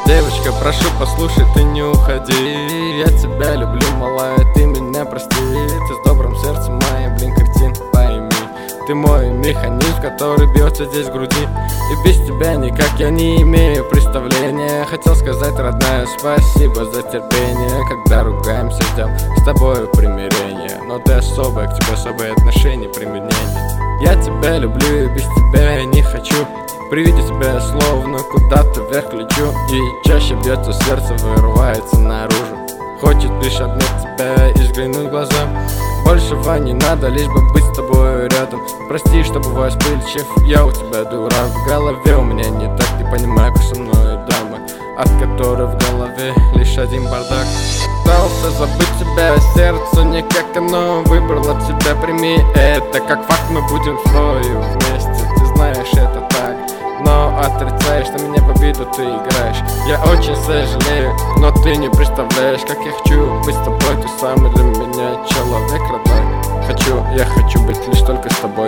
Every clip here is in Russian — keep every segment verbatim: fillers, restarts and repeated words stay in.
Девочка, прошу, послушай, ты не уходи. Я тебя люблю, малая, ты меня прости. Ты с добрым сердцем, моя, блин, картин, пойми. Ты мой механизм, который бьется здесь в груди. И без тебя никак я не имею представления. Хотел сказать, родная, спасибо за терпение. Когда ругаемся, ждем с тобою примирения. Но ты особая, к тебе особые отношения, применение. Я тебя люблю и без тебя я не хочу. При виде тебя я словно куда-то вверх лечу. И чаще бьется сердце, вырывается наружу. Хочет лишь обнять тебя и взглянуть в глаза. Большего не надо, лишь бы быть с тобой рядом. Прости, что бываю вспыльчив, я у тебя дурак. В голове у меня не так, не понимаю, как со мной дамы, от которой в голове лишь один бардак. Пытался забыть тебя, сердце никак оно выбрало тебя. Прими это как факт, мы будем с тобой вместе. Ты знаешь, это так, но отрицаешь, что меня в обиду ты играешь. Я очень сожалею, но ты не представляешь, как я хочу быть с тобой. Ты самый для меня человек родной. Хочу, я хочу быть лишь только с тобой.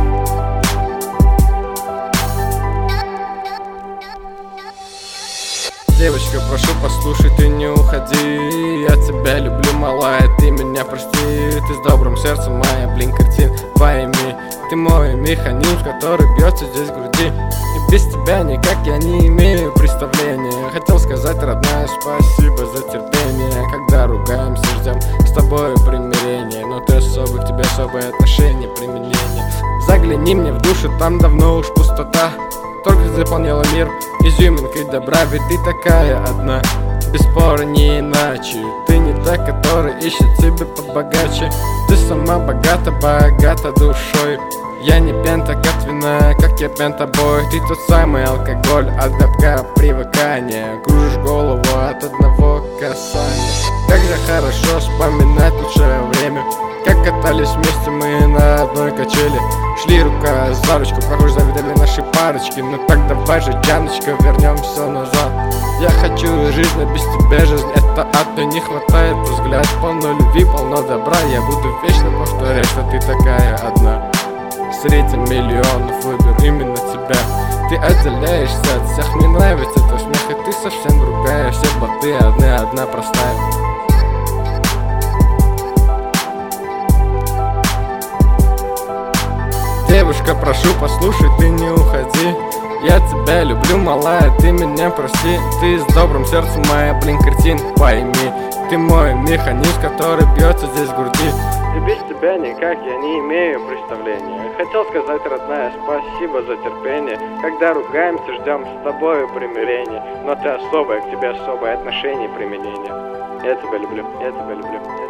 Девочка, прошу, послушай, ты не уходи. Я тебя люблю, малая, ты меня прости. Ты с добрым сердцем, моя, блин, картин, пойми. Ты мой механизм, который бьется здесь в груди. И без тебя никак я не имею представления. Хотел сказать, родная, спасибо за терпение. Когда ругаемся, ждем с тобой примирения. Но ты особый, к тебе особые отношения, применение. Загляни мне в душу, там давно уж пустота. Только заполняла мир изюминкой добра. Ведь ты такая одна, без спора не иначе. Ты не та, которая ищет себе побогаче. Ты сама богата, богата душой. Я не пьян так от вина, как я пьян тобой. Ты тот самый алкоголь, от гробка привыкания. Кружишь голову от одного касания. Как же хорошо вспоминать лучшее время, как катались вместе мы на одной качели. Шли рука за ручку, похоже, завидали наши парочки. Ну так давай же, Яночка, вернем все назад. Я хочу жить, но без тебя жизнь это ад. Мне не хватает взгляд, полно любви, полно добра. Я буду вечно повторять, что ты такая одна. Среди миллионов выберу именно тебя. Ты отделяешься от всех, мне нравится твой смех. И ты совсем другая, все боты одни, одна простая. Девушка, прошу, послушай, ты не уходи. Я тебя люблю, малая, ты меня прости. Ты с добрым сердцем, моя, блин, картин, пойми. Ты мой механизм, который бьется здесь в груди. И без тебя никак я не имею представления. Хотел сказать, родная, спасибо за терпение. Когда ругаемся, ждем с тобой примирения. Но ты особая, к тебе особое отношение, применение. Я тебя люблю, я тебя люблю.